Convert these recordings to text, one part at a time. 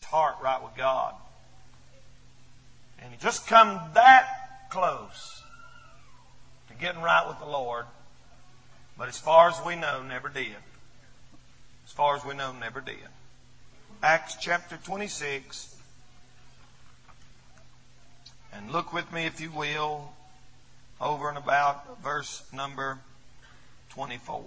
heart right with God. And he just come that close to getting right with the Lord. But as far as we know, never did. As far as we know, never did. Acts chapter 26. And look with me, if you will, over and about verse number 24.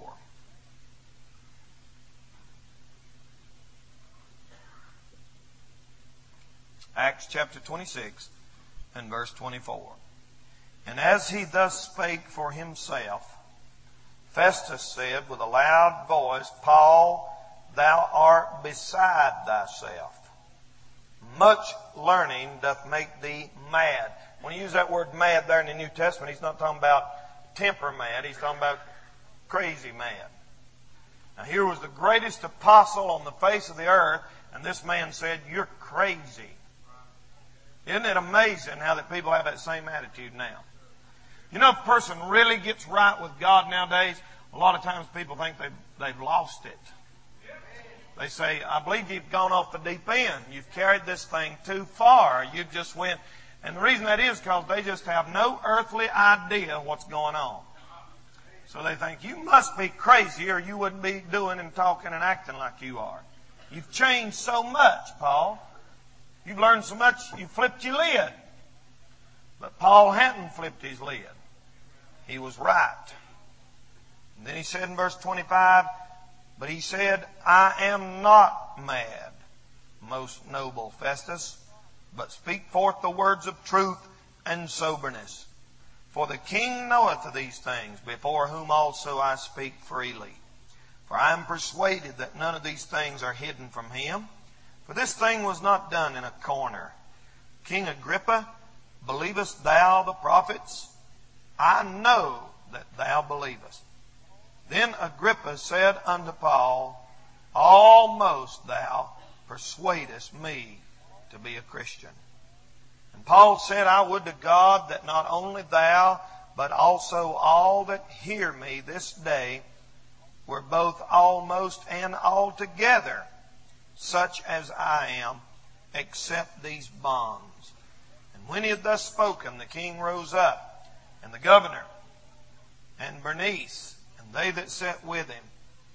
Acts chapter 26 and verse 24. And as he thus spake for himself, Festus said with a loud voice, Paul, thou art beside thyself. Much learning doth make thee mad. When he uses that word mad there in the New Testament, he's not talking about temper mad. He's talking about crazy mad. Now here was the greatest apostle on the face of the earth, and this man said, you're crazy. Isn't it amazing how that people have that same attitude now? You know, if a person really gets right with God nowadays, a lot of times people think they've lost it. They say, I believe you've gone off the deep end. You've carried this thing too far. You've just went. And the reason that is because they just have no earthly idea what's going on. So they think, you must be crazy or you wouldn't be doing and talking and acting like you are. You've changed so much, Paul. You've learned so much, you flipped your lid. But Paul hadn't flipped his lid. He was right. And then he said in verse 25, but he said, I am not mad, most noble Festus, but speak forth the words of truth and soberness. For the king knoweth of these things, before whom also I speak freely. For I am persuaded that none of these things are hidden from him. For this thing was not done in a corner. King Agrippa, believest thou the prophets? I know that thou believest. Then Agrippa said unto Paul, almost thou persuadest me to be a Christian. And Paul said, I would to God that not only thou, but also all that hear me this day were both almost and altogether such as I am, except these bonds. And when he had thus spoken, the king rose up, and the governor, and Bernice, and they that sat with him.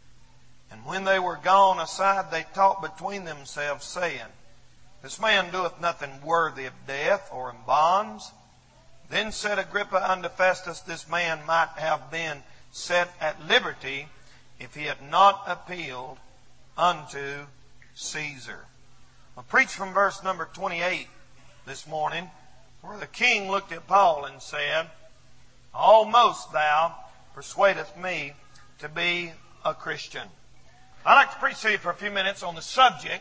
And when they were gone aside, they talked between themselves, saying, this man doeth nothing worthy of death or in bonds. Then said Agrippa unto Festus, this man might have been set at liberty if he had not appealed unto Caesar. I'll preach from verse number 28 this morning, where the king looked at Paul and said, almost thou persuadest me to be a Christian. I'd like to preach to you for a few minutes on the subject,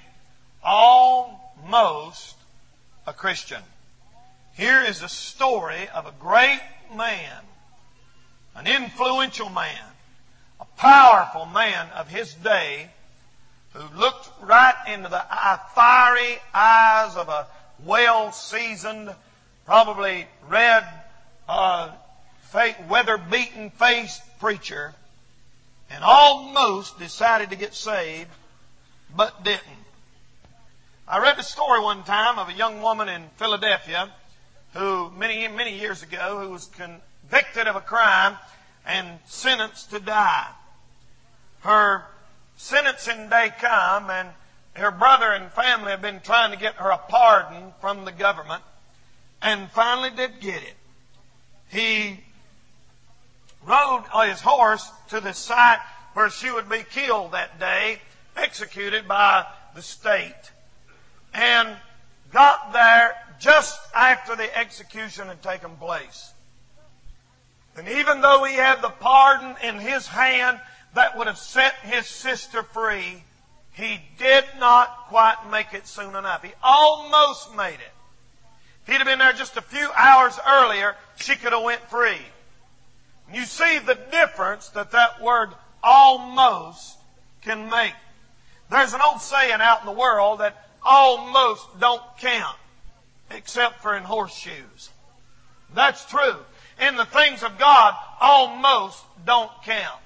almost a Christian. Here is a story of a great man, an influential man, a powerful man of his day, who looked right into the fiery eyes of a well-seasoned, probably red, weather-beaten faced preacher, and almost decided to get saved, but didn't. I read the story one time of a young woman in Philadelphia who, many years ago, who was convicted of a crime and sentenced to die. Her sentencing day come, and her brother and family have been trying to get her a pardon from the government, and finally did get it. He rode on his horse to the site where she would be killed that day, executed by the state, and got there just after the execution had taken place. And even though he had the pardon in his hand that would have set his sister free, he did not quite make it soon enough. He almost made it. If he'd have been there just a few hours earlier, she could have went free. You see the difference that word almost can make. There's an old saying out in the world that almost don't count, except for in horseshoes. That's true. In the things of God, almost don't count.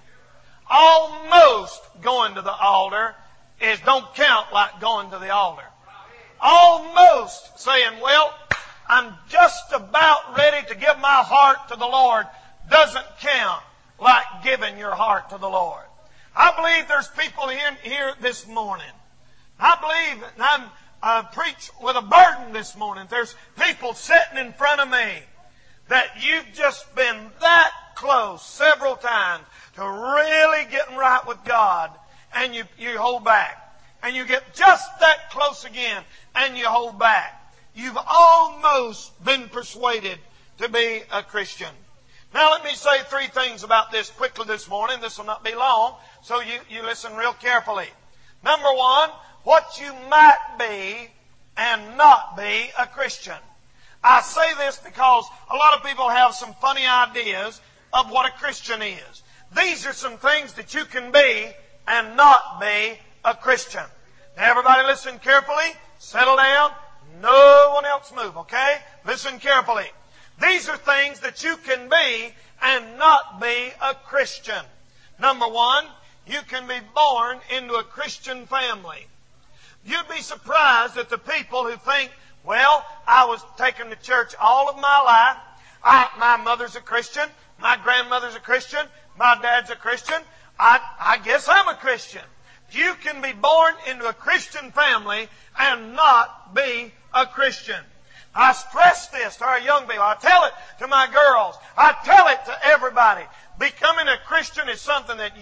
Almost going to the altar don't count like going to the altar. almost saying, well, I'm just about ready to give my heart to the Lord, doesn't count like giving your heart to the Lord. I believe there's people in here this morning. I believe, and I'm preach with a burden this morning. There's people sitting in front of me that you've just been that close several times to really getting right with God, and you hold back. And you get just that close again, and you hold back. You've almost been persuaded to be a Christian. Now let me say 3 things about this quickly this morning. This will not be long, so you listen real carefully. Number 1, what you might be and not be a Christian. I say this because a lot of people have some funny ideas of what a Christian is. These are some things that you can be and not be a Christian. Now everybody listen carefully. Settle down. No one else move, okay? Listen carefully. These are things that you can be and not be a Christian. Number 1, you can be born into a Christian family. You'd be surprised at the people who think, well, I was taken to church all of my life. My mother's a Christian. My grandmother's a Christian. My dad's a Christian. I guess I'm a Christian. You can be born into a Christian family and not be a Christian. I stress this to our young people. I tell it to my girls. I tell it to everybody. Becoming a Christian is something that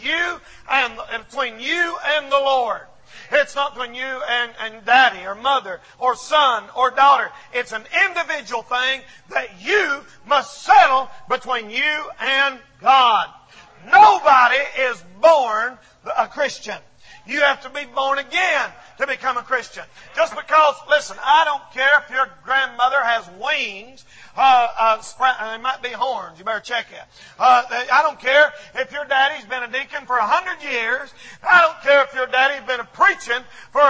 between you and the Lord. It's not between you and daddy or mother or son or daughter. It's an individual thing that you must settle between you and God. Nobody is born a Christian. You have to be born again to become a Christian. Just because, listen, I don't care if your grandmother has wings. It might be horns. You better check it. I don't care if your daddy's been a deacon for 100 years. I don't care if your daddy's been preaching for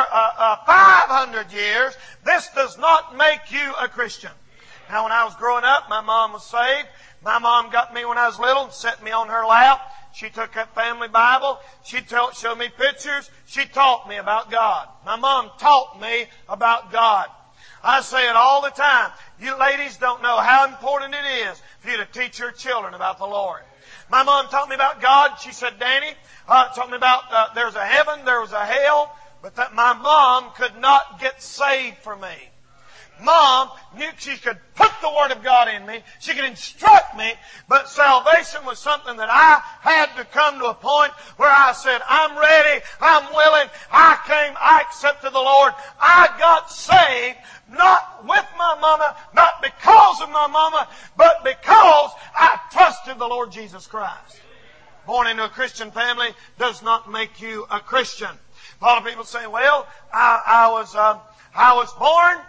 500 years. This does not make you a Christian. Now, when I was growing up, my mom was saved. My mom got me when I was little and set me on her lap. She took that family Bible. She showed me pictures. She taught me about God. My mom taught me about God. I say it all the time. You ladies don't know how important it is for you to teach your children about the Lord. My mom taught me about God. She said, Danny, taught me about there's a heaven, there was a hell, but that my mom could not get saved for me. Mom knew she could put the Word of God in me. She could instruct me. But salvation was something that I had to come to a point where I said, I'm ready, I'm willing, I accepted the Lord. I got saved, not with my mama, not because of my mama, but because I trusted the Lord Jesus Christ. Born into a Christian family does not make you a Christian. A lot of people say, well, I was born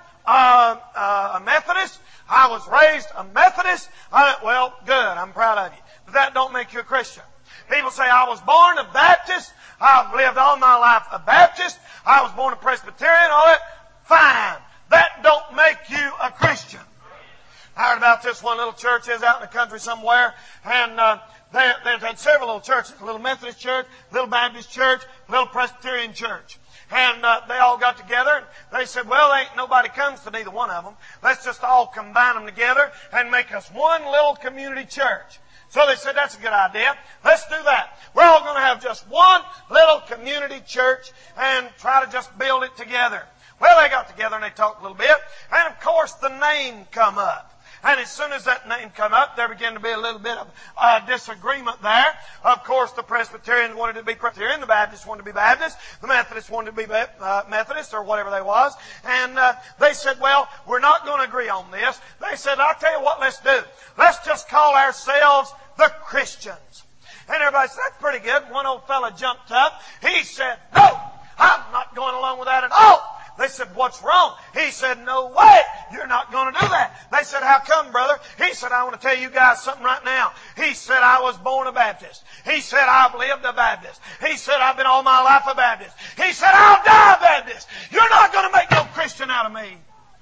a Methodist. I was raised a Methodist. Well, good. I'm proud of you. But that don't make you a Christian. People say, I was born a Baptist. I've lived all my life a Baptist. I was born a Presbyterian. All that. Fine. That don't make you a Christian. I heard about this one little church is out in the country somewhere, and they've had several little churches. A little Methodist church, a little Baptist church, a little Presbyterian church. And they all got together and they said, well, ain't nobody comes to neither one of them. Let's just all combine them together and make us one little community church. So they said, that's a good idea. Let's do that. We're all going to have just one little community church and try to just build it together. Well, they got together and they talked a little bit. And of course the name come up. And as soon as that name come up, there began to be a little bit of disagreement there. Of course, the Presbyterians wanted to be Presbyterian, the Baptists wanted to be Baptist, the Methodists wanted to be Methodist or whatever they was. And they said, well, we're not going to agree on this. They said, I'll tell you what, let's do. Let's just call ourselves the Christians. And everybody said, that's pretty good. One old fella jumped up. He said, no, I'm not going along with that at all. They said, what's wrong? He said, no way, you're not going to do that. They said, how come, brother? He said, I want to tell you guys something right now. He said, I was born a Baptist. He said, I've lived a Baptist. He said, I've been all my life a Baptist. He said, I'll die a Baptist. You're not going to make no Christian out of me.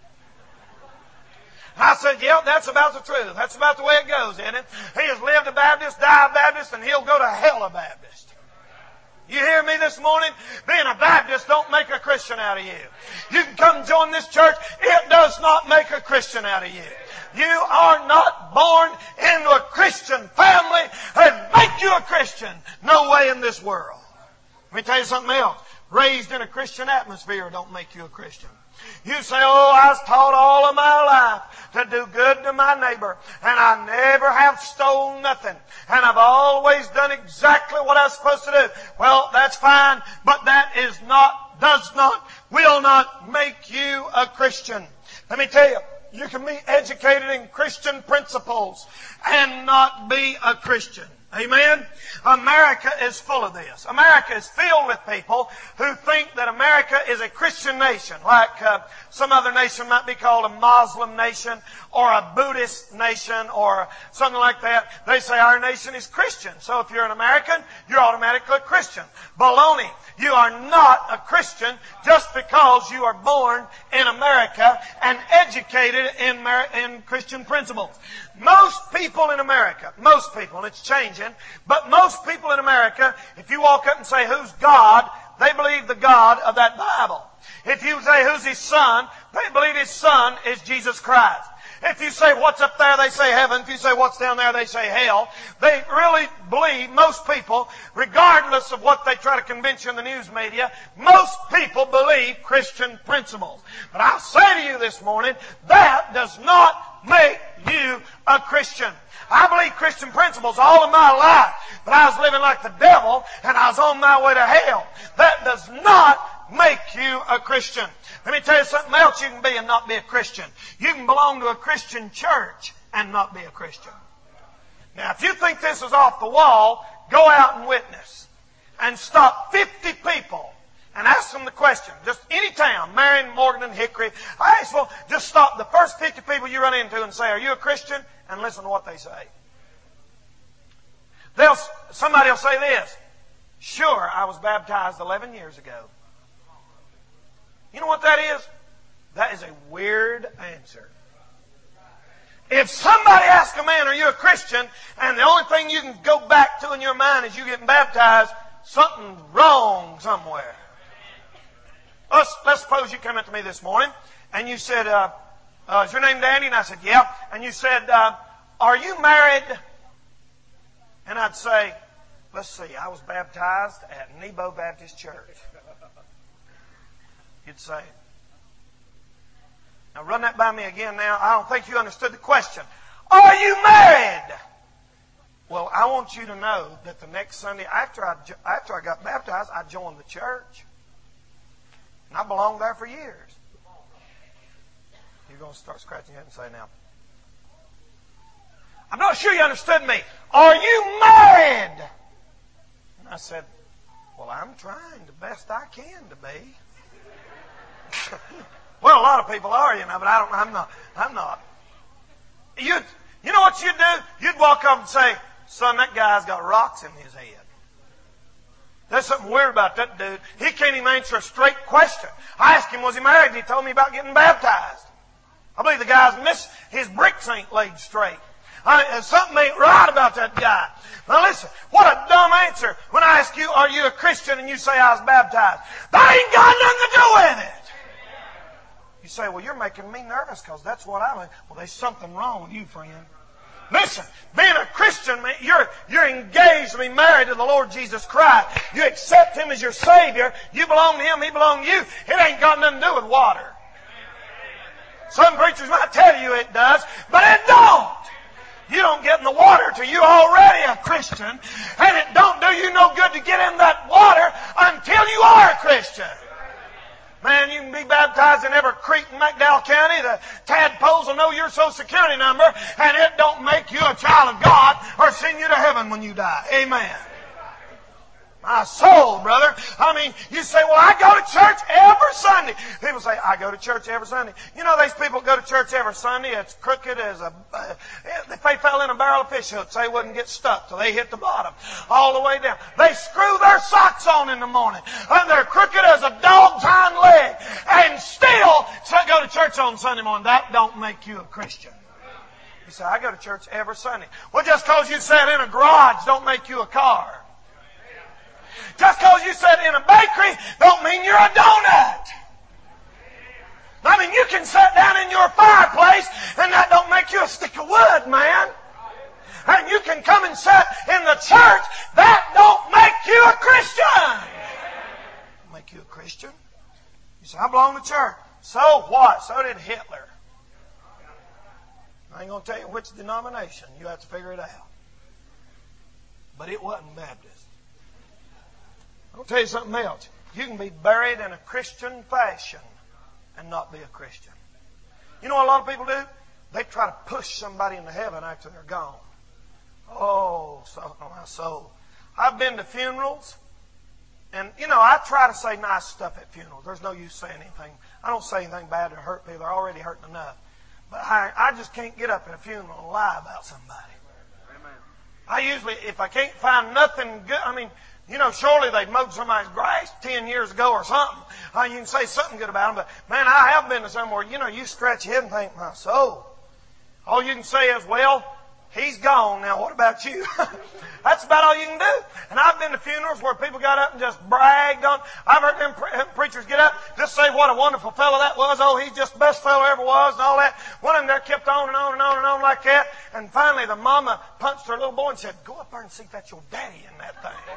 I said, yeah, that's about the truth. That's about the way it goes, isn't it? He has lived a Baptist, died a Baptist, and he'll go to hell a Baptist. You hear me this morning? Being a Baptist don't make a Christian out of you. You can come join this church. It does not make a Christian out of you. You are not born into a Christian family and make you a Christian. No way in this world. Let me tell you something else. Raised in a Christian atmosphere don't make you a Christian. You say, oh, I was taught all of my life to do good to my neighbor, and I never have stolen nothing, and I've always done exactly what I was supposed to do. Well, that's fine, but that will not make you a Christian. Let me tell you, you can be educated in Christian principles and not be a Christian. Amen? America is full of this. America is filled with people who think that America is a Christian nation, like some other nation might be called a Muslim nation or a Buddhist nation or something like that. They say our nation is Christian. So if you're an American, you're automatically a Christian. Baloney. You are not a Christian just because you are born in America and educated in Christian principles. Most people in America, and it's changing, but most people in America, if you walk up and say, who's God? They believe the God of that Bible. If you say, who's His Son? They believe His Son is Jesus Christ. If you say, what's up there? They say heaven. If you say, what's down there? They say hell. They really believe, most people, regardless of what they try to convince you in the news media, most people believe Christian principles. But I'll say to you this morning, that does not make you a Christian. I believe Christian principles all of my life, but I was living like the devil and I was on my way to hell. That does not make you a Christian. Let me tell you something else you can be and not be a Christian. You can belong to a Christian church and not be a Christian. Now, if you think this is off the wall, go out and witness. And stop 50 people and ask them the question. Just any town, Marion, Morgan, and Hickory, Iceville, just stop the first 50 people you run into and say, are you a Christian? And listen to what they say. Somebody will say this, sure, I was baptized 11 years ago. You know what that is? That is a weird answer. If somebody asks a man, are you a Christian? And the only thing you can go back to in your mind is you getting baptized, something's wrong somewhere. Let's suppose you come up to me this morning and you said, is your name Danny? And I said, yeah. And you said, are you married? And I'd say, let's see, I was baptized at Nebo Baptist Church. You'd say, now run that by me again now. I don't think you understood the question. Are you married? Well, I want you to know that the next Sunday after I got baptized, I joined the church. And I belonged there for years. You're going to start scratching your head and say, now, I'm not sure you understood me. Are you married? And I said, well, I'm trying the best I can to be. Well, a lot of people are, but I'm not. You know what you'd do? You'd walk up and say, son, that guy's got rocks in his head. There's something weird about that dude. He can't even answer a straight question. I asked him, was he married? And he told me about getting baptized. I believe the guy's his bricks ain't laid straight. Something ain't right about that guy. Now listen, what a dumb answer when I ask you, are you a Christian? And you say, I was baptized. That ain't got nothing to do with it. You say, well, you're making me nervous because that's what I mean. Well, there's something wrong with you, friend. Listen, being a Christian, you're engaged to be married to the Lord Jesus Christ. You accept Him as your Savior. You belong to Him, He belongs to you. It ain't got nothing to do with water. Some preachers might tell you it does, but it don't. You don't get in the water till you're already a Christian, and it don't do you no good to get in that water until you are a Christian. Man, you can be baptized in every creek in McDowell County. The tadpoles will know your Social Security number, and it don't make you a child of God or send you to heaven when you die. Amen. My soul, brother. I mean, you say, well, I go to church every Sunday. People say, I go to church every Sunday. You know, these people go to church every Sunday. It's crooked as if they fell in a barrel of fish hooks, they wouldn't get stuck till they hit the bottom. All the way down. They screw their socks on in the morning. And they're crooked as a dog's hind leg. And still go to church on Sunday morning. That don't make you a Christian. You say, I go to church every Sunday. Well, just because you sat in a garage don't make you a car. Just because you sit in a bakery don't mean you're a donut. I mean, you can sit down in your fireplace and that don't make you a stick of wood, man. And you can come and sit in the church. That don't make you a Christian. Make you a Christian? You say, I belong to church. So what? So did Hitler. I ain't going to tell you which denomination. You have to figure it out. But it wasn't Baptist. I'll tell you something else. You can be buried in a Christian fashion and not be a Christian. You know what a lot of people do? They try to push somebody into heaven after they're gone. Oh, my soul. I've been to funerals, and, I try to say nice stuff at funerals. There's no use saying anything. I don't say anything bad to hurt people. They're already hurting enough. But I just can't get up at a funeral and lie about somebody. I usually, if I can't find nothing good, surely they mowed somebody's grass 10 years ago or something. You can say something good about them, but man, I have been to somewhere, you stretch your head and think, my soul. All you can say is, well, he's gone. Now, what about you? That's about all you can do. And I've been to funerals where people got up and just bragged on. I've heard them preachers get up, just say what a wonderful fellow that was. Oh, he's just the best fellow ever was and all that. One of them there kept on and on and on and on like that. And finally the mama punched her little boy and said, go up there and see if that's your daddy in that thing.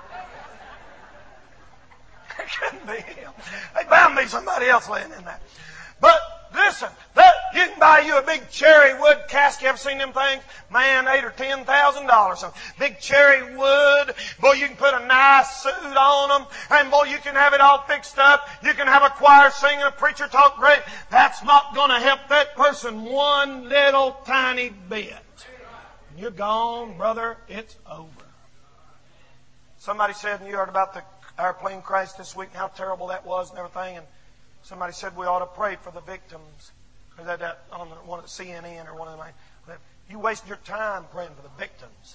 It couldn't be him. They bound me somebody else laying in that. But listen, you can buy you a big cherry wood casket. You ever seen them things? Man, $8,000 or $10,000. Some big cherry wood. Boy, you can put a nice suit on them. And boy, you can have it all fixed up. You can have a choir singing, a preacher talk great. That's not going to help that person one little tiny bit. When you're gone, brother, it's over. Somebody said, and you heard about the airplane crash this week and how terrible that was and everything. And somebody said we ought to pray for the victims. Or that on one of the CNN or one of them. You waste your time praying for the victims.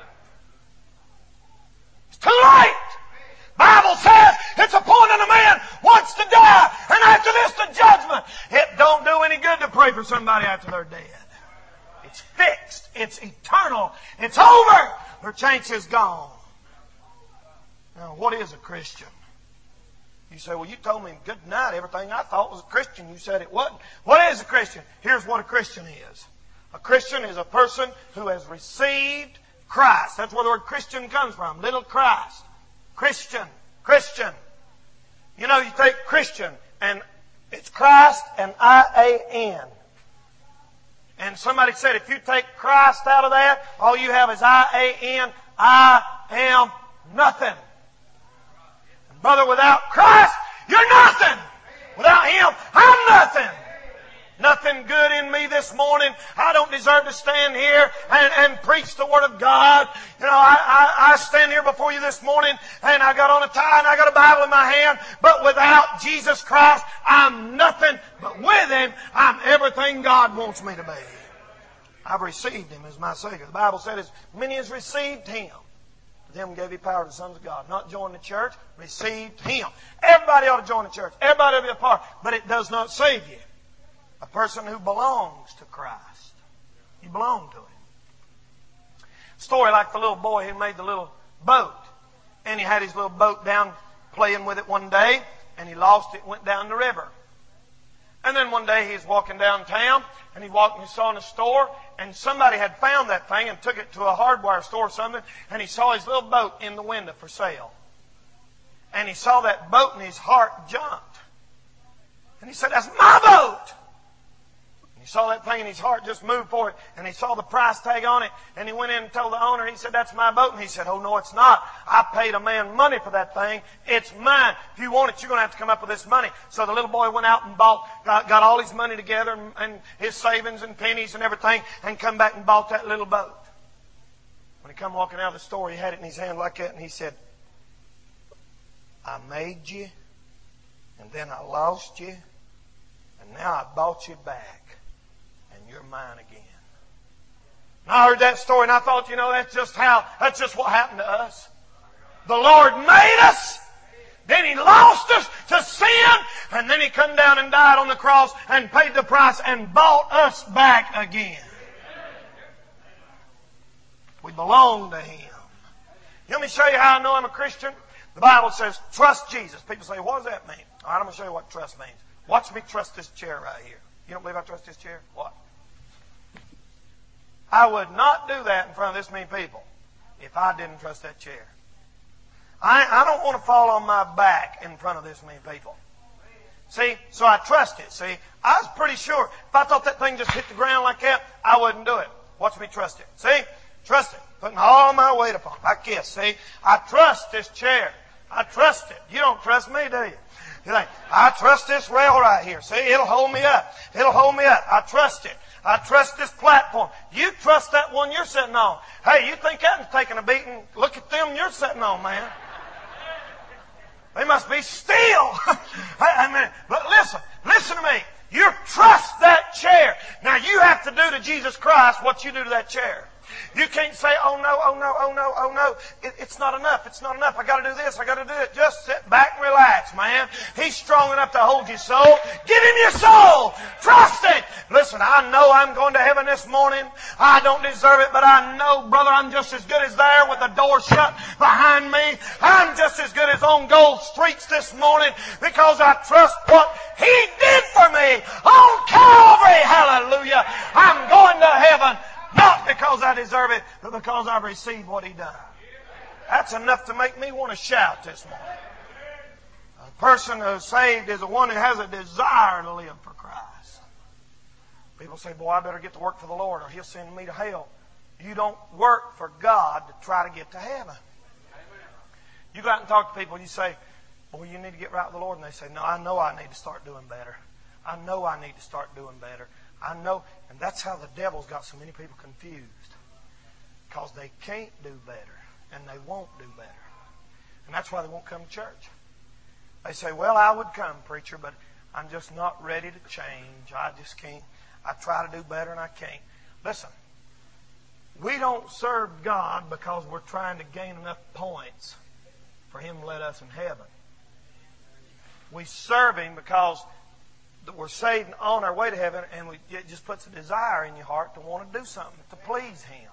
It's too late. Bible says it's appointed a man once to die, and after this the judgment. It don't do any good to pray for somebody after they're dead. It's fixed. It's eternal. It's over. Their chance is gone. Now, what is a Christian? You say, well, you told me good night. Everything I thought was a Christian. You said it wasn't. What is a Christian? Here's what a Christian is. A Christian is a person who has received Christ. That's where the word Christian comes from. Little Christ. Christian. Christian. You take Christian and it's Christ and I-A-N. And somebody said if you take Christ out of that, all you have is I-A-N. I am nothing. Brother, without Christ, you're nothing. Without Him, I'm nothing. Nothing good in me this morning. I don't deserve to stand here and preach the Word of God. I stand here before you this morning and I got on a tie and I got a Bible in my hand. But without Jesus Christ, I'm nothing. But with Him, I'm everything God wants me to be. I've received Him as my Savior. The Bible said as many as received Him, them gave He power to the sons of God. Not join the church, received Him. Everybody ought to join the church. Everybody ought to be a part. But it does not save you. A person who belongs to Christ. You belong to Him. Story like the little boy who made the little boat. And he had his little boat down playing with it one day. And he lost it and went down the river. And then one day he was walking downtown and he walked and he saw in a store and somebody had found that thing and took it to a hardware store or something and he saw his little boat in the window for sale. And he saw that boat and his heart jumped. And he said, that's my boat! And he saw that thing and his heart just moved for it and he saw the price tag on it and he went in and told the owner, he said, that's my boat. And he said, oh no, it's not. I paid a man money for that thing. It's mine. If you want it, you're going to have to come up with this money. So the little boy went out and got all his money together and his savings and pennies and everything and come back and bought that little boat. When he come walking out of the store, he had it in his hand like that and he said, I made you and then I lost you and now I bought you back. And you're mine again. And I heard that story and I thought, that's just what happened to us. The Lord made us, then He lost us to sin, and then He come down and died on the cross and paid the price and bought us back again. We belong to Him. Let me show you how I know I'm a Christian. The Bible says, trust Jesus. People say, what does that mean? All right, I'm going to show you what trust means. Watch me trust this chair right here. You don't believe I trust this chair? What? I would not do that in front of this many people if I didn't trust that chair. I don't want to fall on my back in front of this many people. See, so I trust it. See, I was pretty sure if I thought that thing just hit the ground like that, I wouldn't do it. Watch me trust it. See, trust it. Putting all my weight upon it. Like this. See, I trust this chair. I trust it. You don't trust me, do you? You think, I trust this rail right here. See, it'll hold me up. It'll hold me up. I trust it. I trust this platform. You trust that one you're sitting on. Hey, you think that one's taking a beating? Look at them you're sitting on, man. They must be still. But listen to me. You trust that chair. Now you have to do to Jesus Christ what you do to that chair. You can't say, oh no, oh no, oh no, oh no. It's not enough. It's not enough. I got to do this. I got to do it. Just sit back and relax, man. He's strong enough to hold your soul. Give Him your soul. Trust it. Listen, I know I'm going to heaven this morning. I don't deserve it, but I know, brother, I'm just as good as there with the door shut behind me. I'm just as good as on Gold Streets this morning because I trust what He did for me on Calvary. Hallelujah. I'm going to heaven. Not because I deserve it, but because I've received what He done. That's enough to make me want to shout this morning. A person who's saved is the one who has a desire to live for Christ. People say, boy, I better get to work for the Lord or He'll send me to hell. You don't work for God to try to get to heaven. You go out and talk to people and you say, boy, you need to get right with the Lord. And they say, no, I know I need to start doing better. I know I need to start doing better. I know. And that's how the devil's got so many people confused. Because they can't do better. And they won't do better. And that's why they won't come to church. They say, well, I would come, preacher, but I'm just not ready to change. I just can't. I try to do better and I can't. Listen, we don't serve God because we're trying to gain enough points for Him to let us in heaven. We serve Him because we're saved and on our way to heaven, and it just puts a desire in your heart to want to do something to please Him.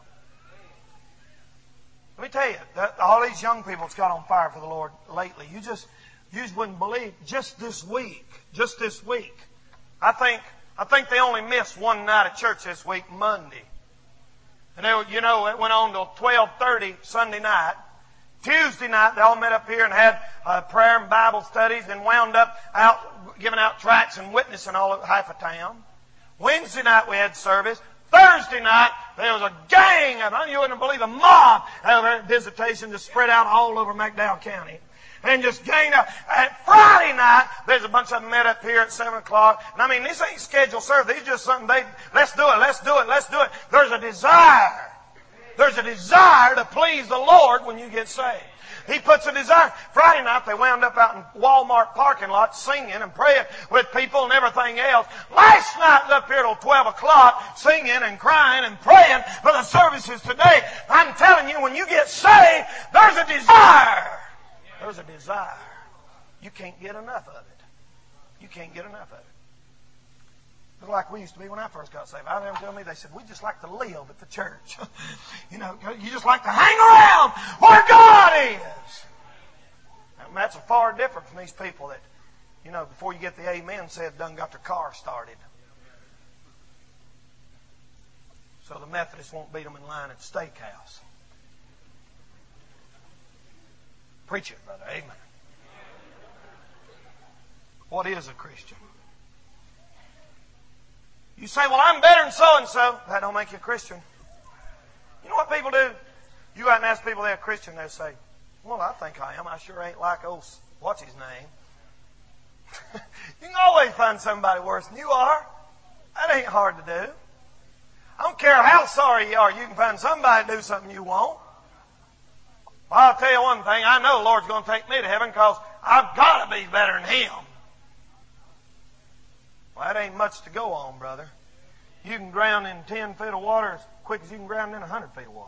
Let me tell you, all these young people that's got on fire for the Lord lately, you just wouldn't believe. Just this week, I think they only missed one night of church this week, Monday, and it went on till 12:30 Sunday night. Tuesday night, they all met up here and had prayer and Bible studies and wound up giving out tracts and witnessing all of half of town. Wednesday night, we had service. Thursday night, there was a gang of, you wouldn't believe, a mob of visitation just spread out all over McDowell County. And just gained up. At Friday night, there's a bunch of them met up here at 7 o'clock. And I mean, this ain't scheduled service. These are just something let's do it. There's a desire. There's a desire to please the Lord when you get saved. He puts a desire. Friday night, they wound up out in Walmart parking lot singing and praying with people and everything else. Last night, up here till 12 o'clock, singing and crying and praying for the services today. I'm telling you, when you get saved, there's a desire. There's a desire. You can't get enough of it. You can't get enough of it. It's like we used to be when I first got saved. I had them tell me, they said, we just like to live at the church. You just like to hang around where God is. And that's far different from these people that, before you get the amen said, done got their car started. So the Methodists won't beat them in line at the steakhouse. Preach it, brother. Amen. What is a Christian? You say, well, I'm better than so-and-so. That don't make you a Christian. You know what people do? You go out and ask people they're a Christian, they'll say, well, I think I am. I sure ain't like old, what's his name? You can always find somebody worse than you are. That ain't hard to do. I don't care how sorry you are, you can find somebody to do something you won't. Well, I'll tell you one thing. I know the Lord's going to take me to heaven because I've got to be better than Him. Well, that ain't much to go on, brother. You can drown in 10 feet of water as quick as you can drown in 100 feet of water.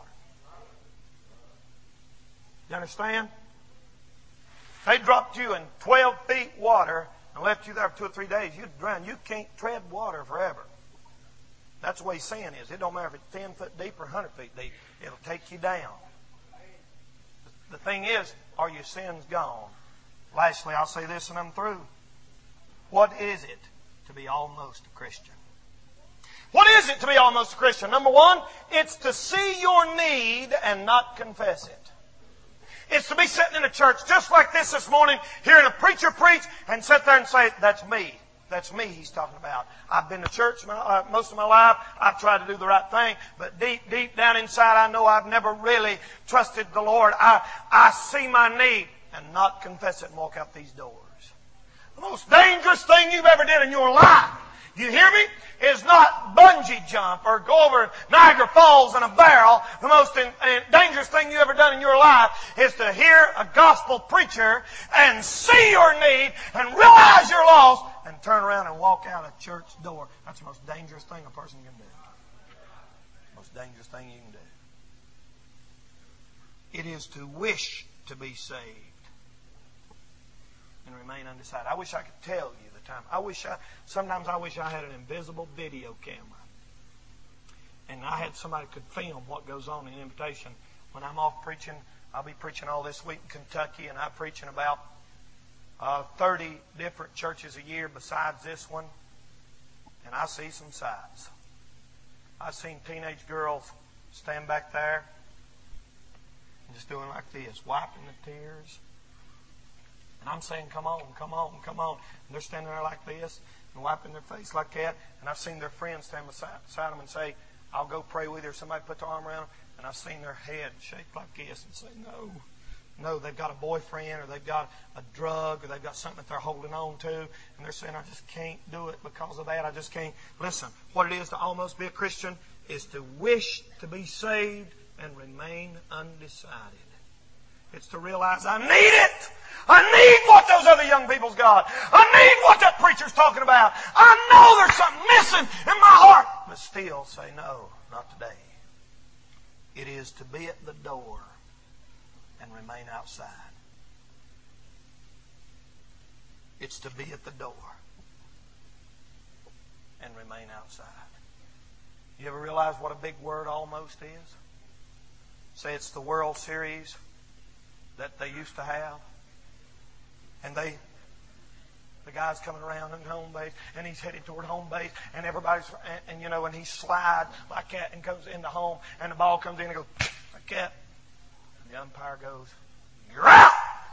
You understand? If they dropped you in 12 feet water and left you there for 2 or 3 days, you'd drown. You can't tread water forever. That's the way sin is. It don't matter if it's 10 foot deep or 100 feet deep. It'll take you down. The thing is, are your sins gone? Lastly, I'll say this and I'm through. What is it to be almost a Christian? What is it to be almost a Christian? Number one, it's to see your need and not confess it. It's to be sitting in a church just like this morning, hearing a preacher preach and sit there and say, that's me. That's me he's talking about. I've been to church most of my life. I've tried to do the right thing. But deep down inside, I know I've never really trusted the Lord. I see my need and not confess it and walk out these doors. The most dangerous thing you've ever did in your life, you hear me, is not bungee jump or go over Niagara Falls in a barrel. The most dangerous thing you ever done in your life is to hear a gospel preacher and see your need and realize you're lost and turn around and walk out a church door. That's the most dangerous thing a person can do. Most dangerous thing you can do. It is to wish to be saved and remain undecided. I wish I could tell you the time. Sometimes I wish I had an invisible video camera. And I had somebody could film what goes on in an invitation. When I'm off preaching, I'll be preaching all this week in Kentucky, and I'm preaching about 30 different churches a year besides this one. And I see some sights. I've seen teenage girls stand back there and just doing like this, wiping the tears. And I'm saying, come on, come on, come on. And they're standing there like this and wiping their face like that. And I've seen their friends stand beside them and say, I'll go pray with you. Or somebody put their arm around them. And I've seen their head shake like this and say, no. No, they've got a boyfriend or they've got a drug or they've got something that they're holding on to. And they're saying, I just can't do it because of that. I just can't. Listen, what it is to almost be a Christian is to wish to be saved and remain undecided. It's to realize I need it. I need what those other young people's got. I need what that preacher's talking about. I know there's something missing in my heart. But still say, no, not today. It is to be at the door and remain outside. It's to be at the door and remain outside. You ever realize what a big word almost is? Say it's the World Series that they used to have. And the guy's coming around in home base, and he's headed toward home base, and everybody's, and he slides like that and goes into home, and the ball comes in and goes like that. And the umpire goes, you're out!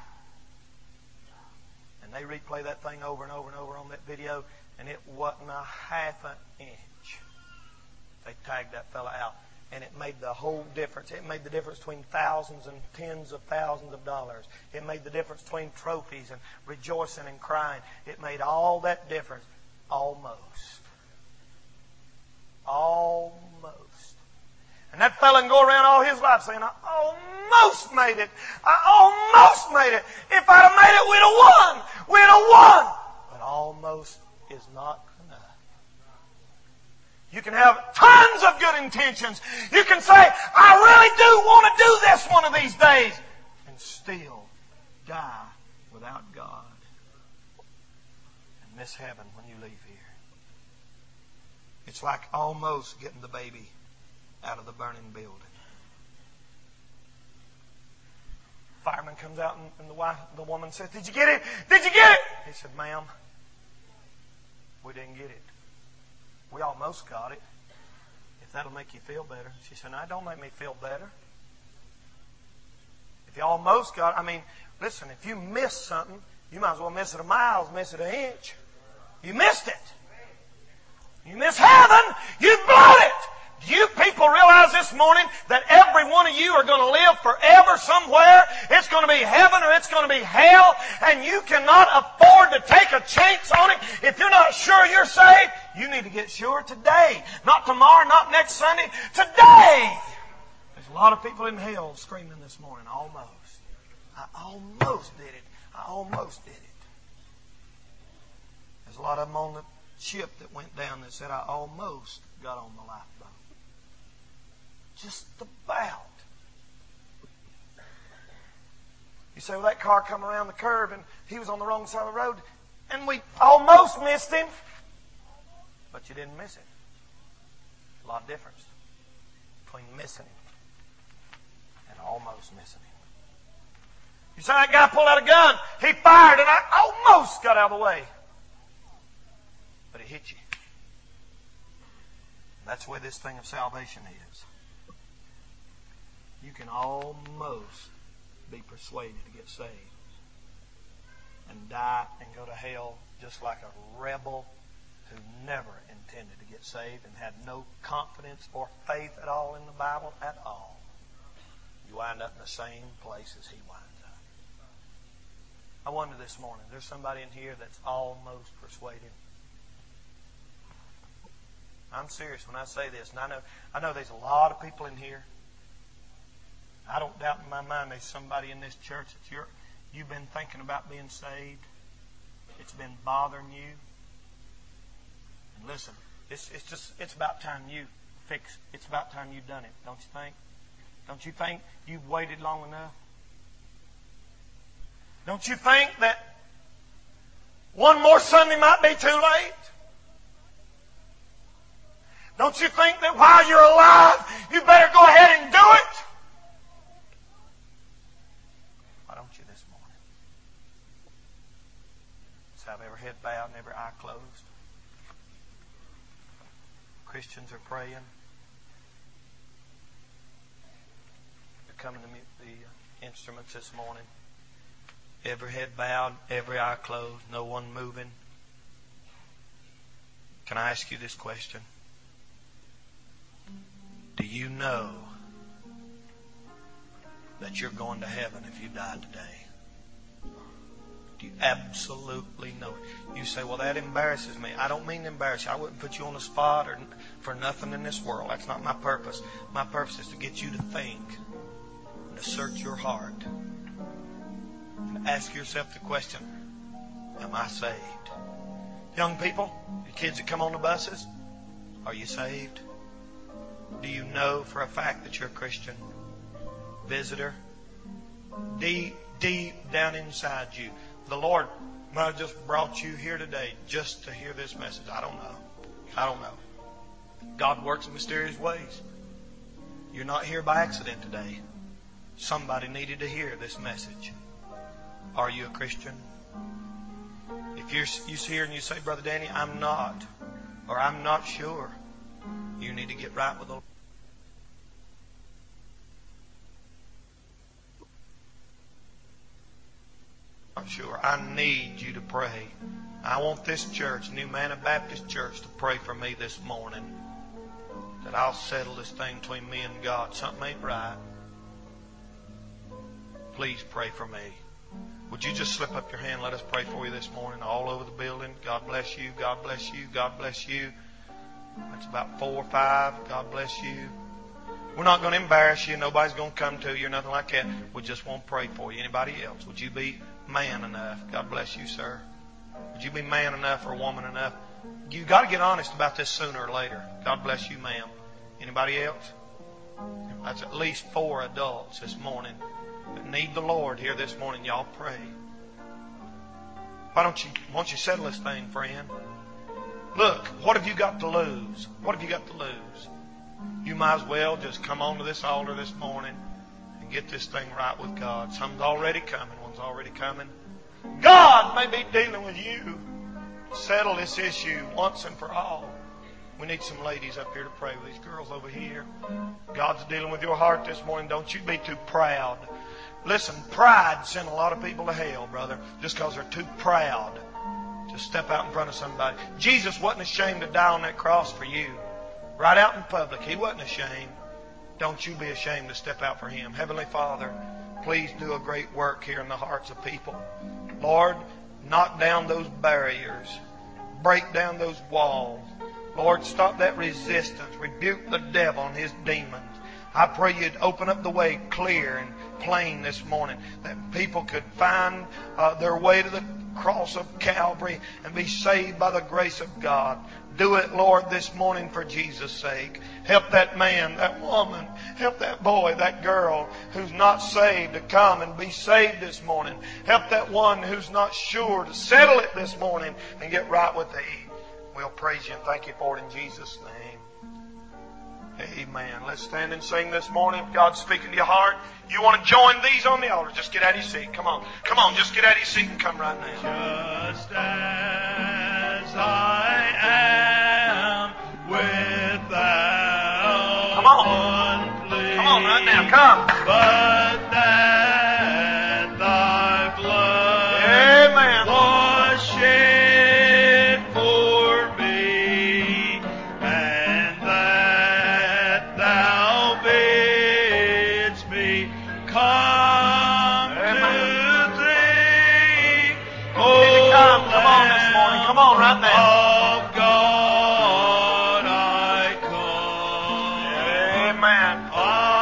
And they replay that thing over and over and over on that video, and it wasn't a half an inch. They tagged that fella out. And it made the whole difference. It made the difference between thousands and tens of thousands of dollars. It made the difference between trophies and rejoicing and crying. It made all that difference. Almost. Almost. And that fella can go around all his life saying, I almost made it. I almost made it. If I'd have made it, we'd have won. We'd have won. But almost is not enough. You can have tons of good intentions. You can say, I really do want to do this one of these days. And still die without God. And miss heaven when you leave here. It's like almost getting the baby out of the burning building. Fireman comes out and the woman says, did you get it? Did you get it? He said, ma'am, we didn't get it. We almost got it. If that'll make you feel better. She said, no, it don't make me feel better. If you almost got it, listen, if you miss something, you might as well miss it a mile as miss it an inch. You missed it. You miss heaven. You blew it. Do you people realize this morning that every one of you are going to live forever somewhere? It's going to be heaven or it's going to be hell. And you cannot afford to take a chance on it. If you're not sure you're saved, you need to get sure today. Not tomorrow, not next Sunday. Today! There's a lot of people in hell screaming this morning, almost. I almost did it. I almost did it. There's a lot of them on the ship that went down that said, I almost got on the lifeboat. Just about. You say, well, that car come around the curve and he was on the wrong side of the road and we almost missed him. But you didn't miss him. A lot of difference between missing him and almost missing him. You saw that guy pull out a gun. He fired and I almost got out of the way. But it hit you. That's the way this thing of salvation is. You can almost be persuaded to get saved and die and go to hell just like a rebel who never intended to get saved and had no confidence or faith at all in the Bible at all. You wind up in the same place as he winds up. I wonder this morning, there's somebody in here that's almost persuaded. I'm serious when I say this, and I know there's a lot of people in here. I don't doubt in my mind there's somebody in this church that you've been thinking about being saved. It's been bothering you. And listen, it's about time it's about time you've done it, don't you think? Don't you think you've waited long enough? Don't you think that one more Sunday might be too late? Don't you think that while you're alive, you better go ahead and do it? Why don't you this morning? Let's have every head bowed and every eye closed. Christians are praying. They're coming to the instruments this morning. Every head bowed, every eye closed, no one moving. Can I ask you this question? Do you know that you're going to heaven if you die today? Do you absolutely know it? You say, well, that embarrasses me. I don't mean to embarrass you. I wouldn't put you on the spot or for nothing in this world. That's not my purpose. My purpose is to get you to think and to search your heart and ask yourself the question, am I saved? Young people, the kids that come on the buses, are you saved? Do you know for a fact that you're a Christian? Visitor, deep down inside you, the Lord might have just brought you here today just to hear this message. I don't know. God works in mysterious ways. You're not here by accident today. Somebody needed to hear this message. Are you a Christian? If you're here and you say, Brother Danny, I'm not, or I'm not sure, you need to get right with the Lord. I'm sure. I need you to pray. I want this church, New Manna Baptist Church, to pray for me this morning. That I'll settle this thing between me and God. Something ain't right. Please pray for me. Would you just slip up your hand? Let us pray for you this morning all over the building. God bless you. God bless you. God bless you. That's about 4 or 5. God bless you. We're not going to embarrass you. Nobody's going to come to you or nothing like that. We just want to pray for you. Anybody else? Would you be man enough? God bless you, sir. Would you be man enough or woman enough? You've got to get honest about this sooner or later. God bless you, ma'am. Anybody else? That's at least 4 adults this morning that need the Lord here this morning. Y'all pray. Why don't you settle this thing, friend? Look, what have you got to lose? What have you got to lose? You might as well just come onto this altar this morning and get this thing right with God. Some's already coming. One's already coming. God may be dealing with you. Settle this issue once and for all. We need some ladies up here to pray with these girls over here. God's dealing with your heart this morning. Don't you be too proud. Listen, pride sent a lot of people to hell, brother, just because they're too proud to step out in front of somebody. Jesus wasn't ashamed to die on that cross for you. Right out in public. He wasn't ashamed. Don't you be ashamed to step out for Him. Heavenly Father, please do a great work here in the hearts of people. Lord, knock down those barriers. Break down those walls. Lord, stop that resistance. Rebuke the devil and his demons. I pray You'd open up the way clear and plain this morning, that people could find their way to the cross of Calvary and be saved by the grace of God. Do it, Lord, this morning for Jesus' sake. Help that man, that woman, help that boy, that girl who's not saved to come and be saved this morning. Help that one who's not sure to settle it this morning and get right with Thee. We'll praise You and thank You for it in Jesus' name. Amen. Let's stand and sing this morning. If God's speaking to your heart, you want to join these on the altar, just get out of your seat. Come on. Come on, just get out of your seat and come right now. Just as I am without Come on. one plea, Come on right now. Come. but that thy blood Amen. was shed for me, and that thou bidst me come to thee. Oh, Come on this morning. Come on right now. of God I come. Amen. I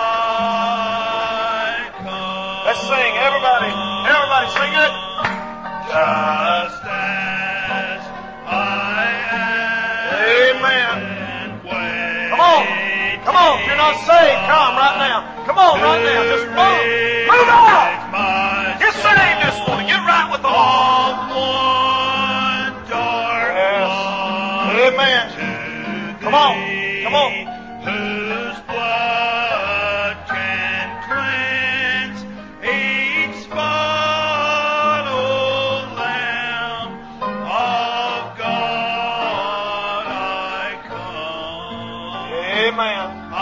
come. Let's sing, everybody. Everybody sing it. Just as I am. Amen. And wait. Come on. Come on. If you're not saved, come right now. Come on right now. Just move. Move on. Get saved this morning. Get right with the Lord. Amen. Come on. Come on. Whose blood can cleanse each spot, O Lamb of God, I come. Amen. I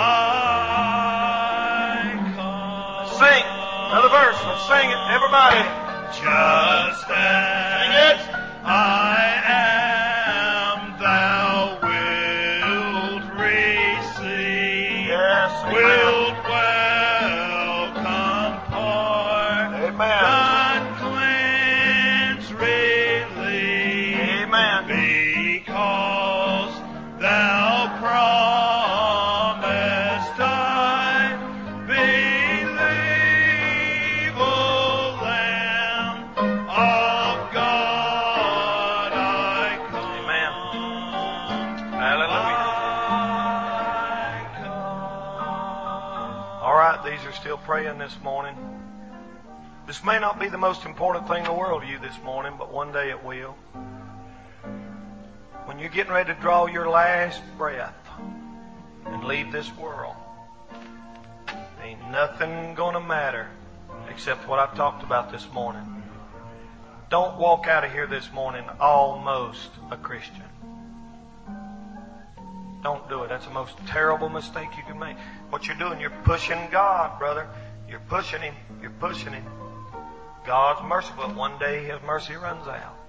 come. Sing. Another verse. Let's sing it. Everybody. Just as I am, thou wilt receive. Yes. Amen. Wilt welcome, Amen. pardon, cleanse, relieve. Amen. Because thou promised, I believe, O Lamb of God, I come. Amen. Hallelujah. I come. All right, these are still praying this morning. This may not be the most important thing in the world to you this morning, but one day it will. When you're getting ready to draw your last breath and leave this world, ain't nothing going to matter except what I've talked about this morning. Don't walk out of here this morning almost a Christian. Don't do it. That's the most terrible mistake you can make. What you're doing, you're pushing God, brother. You're pushing Him. You're pushing Him. God's merciful. One day His mercy runs out.